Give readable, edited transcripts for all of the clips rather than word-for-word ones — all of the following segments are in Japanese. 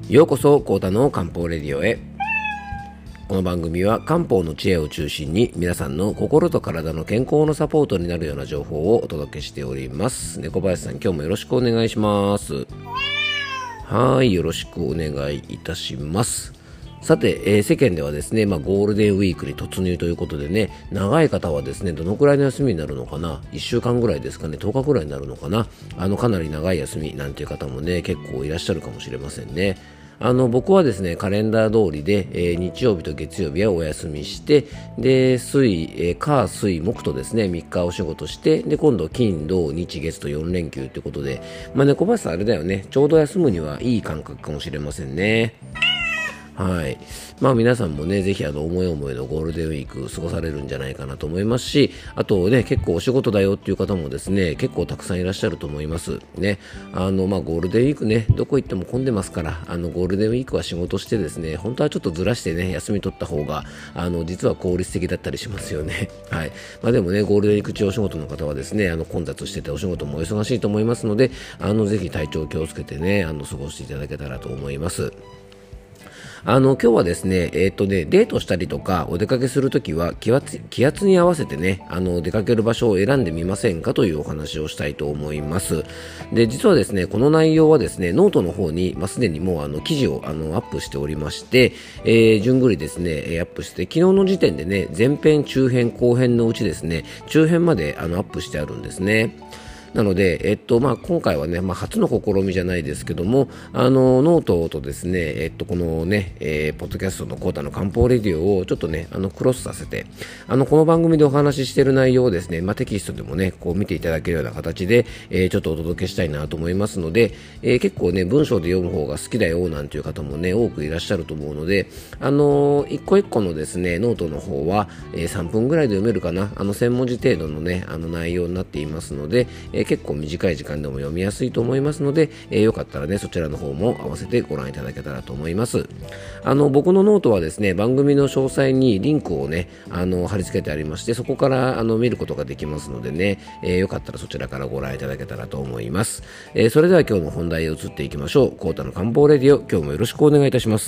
ようこそコータの漢方レディオへ。この番組は漢方の知恵を中心に皆さんの心と体の健康のサポートになるような情報をお届けしております。猫林さん、今日もよろしくお願いします。はい、よろしくお願いいたします。さて、世間ではですね、ゴールデンウィークに突入ということでね、長い方はですね、どのくらいの休みになるのかな、1週間ぐらいですかね、10日ぐらいになるのかな、かなり長い休みなんていう方もね、結構いらっしゃるかもしれませんね。僕はですね、カレンダー通りで、日曜日と月曜日はお休みして、で、火、水、木とですね、3日お仕事して、で、今度金、土、日、月と4連休ということで、小林さんあれだよね、ちょうど休むにはいい感覚かもしれませんね。はい。皆さんもね、ぜひ思い思いのゴールデンウィーク過ごされるんじゃないかなと思いますし、あとね、結構お仕事だよっていう方もですね、結構たくさんいらっしゃると思います。ね。ゴールデンウィークね、どこ行っても混んでますから、ゴールデンウィークは仕事してですね、本当はちょっとずらしてね、休み取った方が、実は効率的だったりしますよね。はい。でもね、ゴールデンウィーク中お仕事の方はですね、混雑しててお仕事もお忙しいと思いますので、ぜひ体調気をつけてね、過ごしていただけたらと思います。今日はですね、デートしたりとかお出かけするときは気圧に合わせてね、出かける場所を選んでみませんかというお話をしたいと思います。で、実はですね、この内容はですね、ノートの方に、すでにもう記事をアップしておりまして、順繰りですね、アップして、昨日の時点でね、前編、中編、後編のうちですね、中編までアップしてあるんですね。なので、今回はね、初の試みじゃないですけども、ノートとですね、このね、ポッドキャストのコータの漢方レディオをちょっとね、クロスさせて、この番組でお話ししている内容をですね、テキストでもね、こう見ていただけるような形で、ちょっとお届けしたいなと思いますので、結構ね、文章で読む方が好きだよなんていう方もね、多くいらっしゃると思うので、一個一個のですね、ノートの方は、3分ぐらいで読めるかな、1000文字程度のね、内容になっていますので、結構短い時間でも読みやすいと思いますので、よかったらね、そちらの方も合わせてご覧いただけたらと思います。僕のノートはですね、番組の詳細にリンクをね、貼り付けてありまして、そこから見ることができますのでね、よかったらそちらからご覧いただけたらと思います。それでは今日の本題へ移っていきましょう。コータの漢方レディオ、今日もよろしくお願いいたします。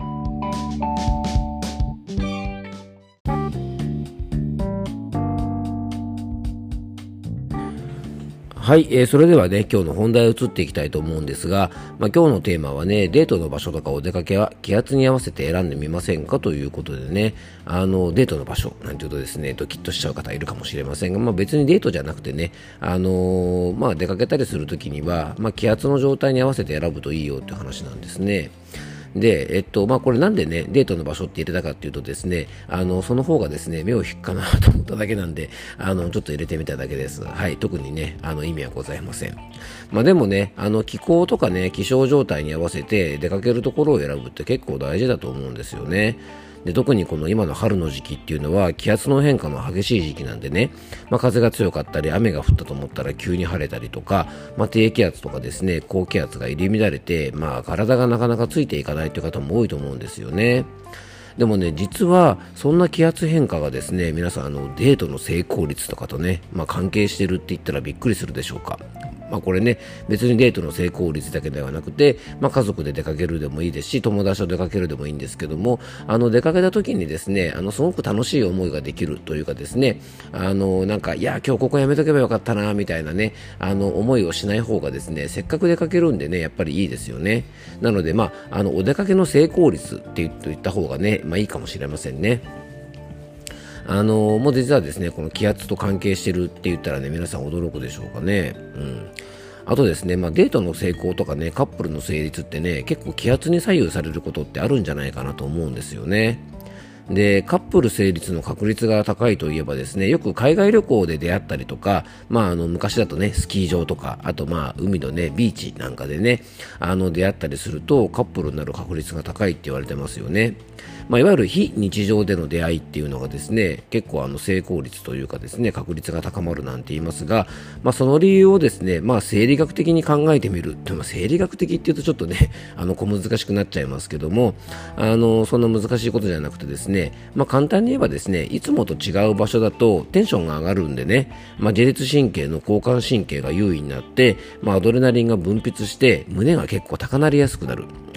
はい、それではね、今日の本題へ移っていきたいと思うんですが、今日のテーマはね、デートの場所とかお出かけは気圧に合わせて選んでみませんかということでね、デートの場所なんていうとですね、ドキッとしちゃう方いるかもしれませんが、別にデートじゃなくてね、出かけたりするときには、気圧の状態に合わせて選ぶといいよっていう話なんですね。で、これなんでね、デートの場所って入れたかっていうとですね、その方がですね、目を引くかなと思っただけなんで、ちょっと入れてみただけです。はい、特にね、意味はございません。でもね、気候とかね、気象状態に合わせて出かけるところを選ぶって結構大事だと思うんですよね。で、特にこの今の春の時期っていうのは気圧の変化の激しい時期なんでね、風が強かったり雨が降ったと思ったら急に晴れたりとか、低気圧とかですね、高気圧が入り乱れて、体がなかなかついていかないという方も多いと思うんですよね。でもね、実はそんな気圧変化がですね、皆さんデートの成功率とかとね、関係してるって言ったらびっくりするでしょうか。これね、別にデートの成功率だけではなくて、家族で出かけるでもいいですし、友達と出かけるでもいいんですけども、出かけた時にですね、すごく楽しい思いができるというかですね、いや、今日ここやめとけばよかったな、みたいなね、思いをしない方がですね、せっかく出かけるんでね、やっぱりいいですよね。なので、お出かけの成功率って言った方がね、いいかもしれませんね。もう実はですね、この気圧と関係してるって言ったらね、皆さん驚くでしょうかね。あとですね、デートの成功とかね、カップルの成立ってね、結構気圧に左右されることってあるんじゃないかなと思うんですよね。で、カップル成立の確率が高いといえばですね、よく海外旅行で出会ったりとか、昔だとね、スキー場とか、あと海のね、ビーチなんかでね、出会ったりすると、カップルになる確率が高いって言われてますよね。いわゆる非日常での出会いっていうのがですね、結構成功率というかですね、確率が高まるなんて言いますが、その理由をですね、生理学的に考えてみる。生理学的っていうとちょっとね、小難しくなっちゃいますけども、そんな難しいことじゃなくてですね、簡単に言えばですね、いつもと違う場所だとテンションが上がるんでね、自律神経の交感神経が優位になって、アドレナリンが分泌して胸が結構高鳴りやすくなる。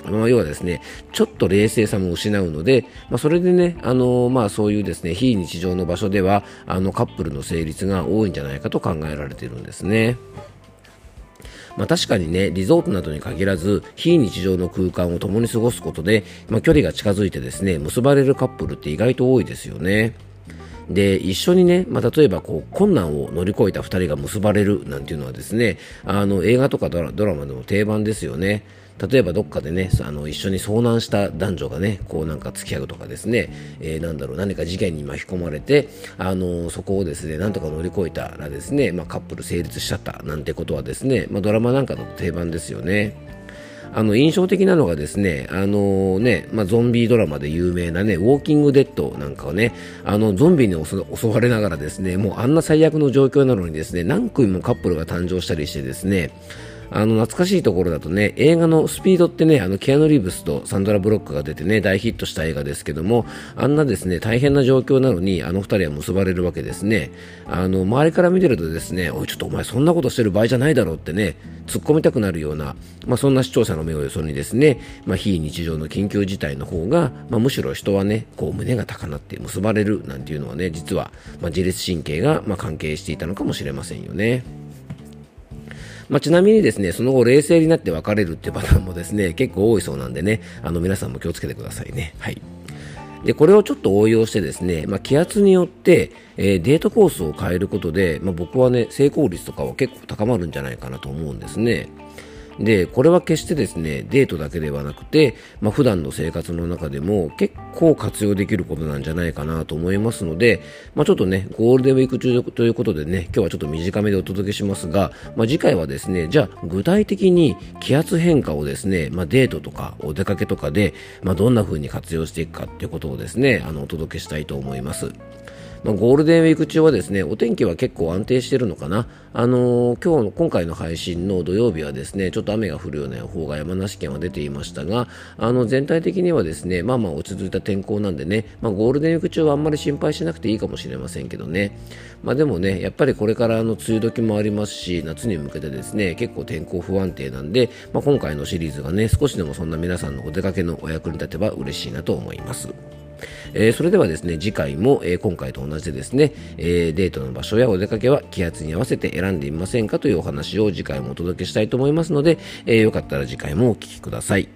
要はですね、ちょっと冷静さも失うので、それでね、そういうですね、非日常の場所では、カップルの成立が多いんじゃないかと考えられているんですね。確かにね、リゾートなどに限らず、非日常の空間を共に過ごすことで、距離が近づいてですね、結ばれるカップルって意外と多いですよね。で、一緒にね、例えば困難を乗り越えた2人が結ばれるなんていうのはですね、映画とかドラマでも定番ですよね。例えばどっかでね、一緒に遭難した男女がね、なんか付き合うとかですね、何か事件に巻き込まれて、そこをですね、なんとか乗り越えたらですね、カップル成立しちゃったなんてことはですね、ドラマなんかだと定番ですよね。印象的なのがですね、ゾンビドラマで有名なね、ウォーキングデッドなんかはね、ゾンビに襲われながらですね、もうあんな最悪の状況なのにですね、何組もカップルが誕生したりしてですね、懐かしいところだとね、映画のスピードってね、キアヌ・リーブスとサンドラ・ブロックが出てね、大ヒットした映画ですけども、あんなですね、大変な状況なのに、二人は結ばれるわけですね。周りから見てるとですね、おい、ちょっとお前そんなことしてる場合じゃないだろうってね、突っ込みたくなるような、そんな視聴者の目をよそにですね、非日常の緊急事態の方が、むしろ人はね、胸が高鳴って結ばれるなんていうのはね、実は、自律神経が、関係していたのかもしれませんよね。ちなみにですね、その後冷静になって別れるっていうパターンもですね、結構多いそうなんでね、皆さんも気をつけてくださいね。はい。で、これをちょっと応用してですね、気圧によって、デートコースを変えることで、僕はね、成功率とかは結構高まるんじゃないかなと思うんですね。で、これは決してですね、デートだけではなくて、普段の生活の中でも結構活用できることなんじゃないかなと思いますので、ちょっとね、ゴールデンウィーク中ということでね、今日はちょっと短めでお届けしますが、次回はですね、じゃあ具体的に気圧変化をですね、デートとかお出かけとかで、どんな風に活用していくかっていうことをですね、お届けしたいと思います。ゴールデンウィーク中はですね、お天気は結構安定しているのかな。今回の配信の土曜日はですね、ちょっと雨が降るような予報が山梨県は出ていましたが、全体的にはですね、落ち着いた天候なんでね、ゴールデンウィーク中はあんまり心配しなくていいかもしれませんけどね。でもね、やっぱりこれから梅雨時もありますし、夏に向けてですね、結構天候不安定なんで、今回のシリーズがね、少しでもそんな皆さんのお出かけのお役に立てば嬉しいなと思います。それではですね、次回も、今回と同じでですね、デートの場所やお出かけは気圧に合わせて選んでみませんかというお話を次回もお届けしたいと思いますので、よかったら次回もお聞きください。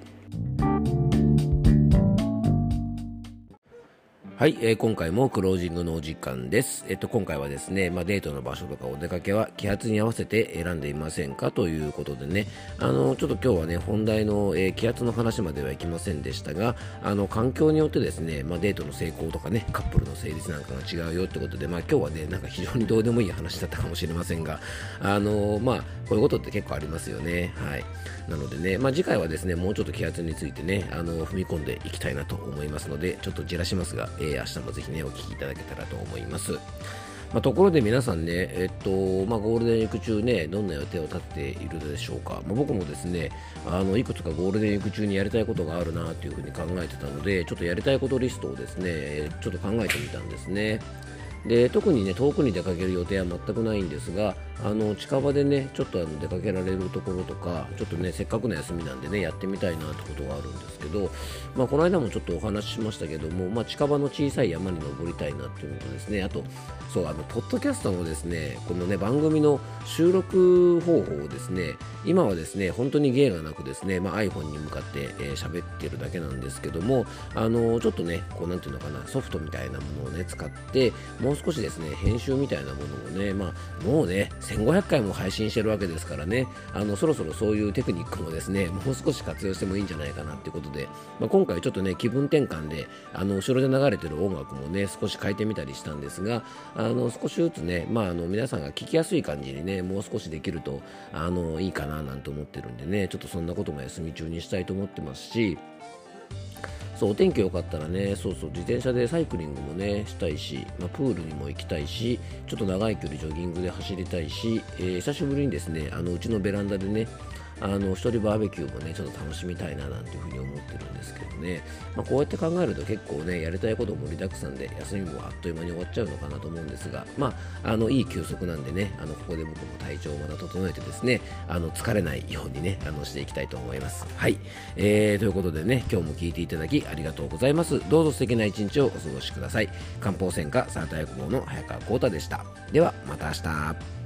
はい、今回もクロージングのお時間です。今回はですね、デートの場所とかお出かけは気圧に合わせて選んでいませんかということでね、ちょっと今日はね、本題の、気圧の話まではいきませんでしたが、環境によってですね、デートの成功とかね、カップルの成立なんかが違うよってことで、今日はね、なんか非常にどうでもいい話だったかもしれませんが、こういうことって結構ありますよね。はい。なのでね、次回はですね、もうちょっと気圧についてね、踏み込んでいきたいなと思いますので、ちょっとじらしますが、明日もぜひね、お聞きいただけたらと思います。ところで皆さんね、ゴールデンウィーク中ね、どんな予定を立てているでしょうか。僕もですね、いくつかゴールデンウィーク中にやりたいことがあるなというふうに考えてたので、ちょっとやりたいことリストをですね、ちょっと考えてみたんですね。で、特にね、遠くに出かける予定は全くないんですが、近場でね、ちょっと出かけられるところとか、ちょっとね、せっかくの休みなんでね、やってみたいなってことがあるんですけど、この間もちょっとお話ししましたけども、近場の小さい山に登りたいなっていうのとですね、あと、そう、ポッドキャストのですね、このね、番組の収録方法をですね、今はですね、本当に芸がなくですね、iPhone に向かって喋ってるだけなんですけども、ちょっとね、なんていうのかな、ソフトみたいなものをね、使って、もう少しですね、編集みたいなものをね、もうね、1500回も配信してるわけですからね、そろそろそういうテクニックもですね、もう少し活用してもいいんじゃないかなっていうことで、今回ちょっとね、気分転換で、後ろで流れてる音楽もね、少し変えてみたりしたんですが、少しずつね、皆さんが聞きやすい感じにね、もう少しできると、いいかななんて思ってるんでね、ちょっとそんなことも休み中にしたいと思ってますし、そう、お天気良かったらね、自転車でサイクリングもね、したいし、プールにも行きたいし、ちょっと長い距離ジョギングで走りたいし、久しぶりにですね、うちのベランダでね、 一人バーベキューもねちょっと楽しみたいななんていうふうに思ってるんですけどね、こうやって考えると結構ねやりたいこと盛りだくさんで休みもあっという間に終わっちゃうのかなと思うんですが、いい休息なんでね、ここで僕も体調をまた整えてですね、疲れないようにねしていきたいと思います。はい、ということでね、今日も聞いていただきありがとうございます。どうぞ素敵な一日をお過ごしください。漢方専科サーター薬房の早川浩太でした。ではまた明日。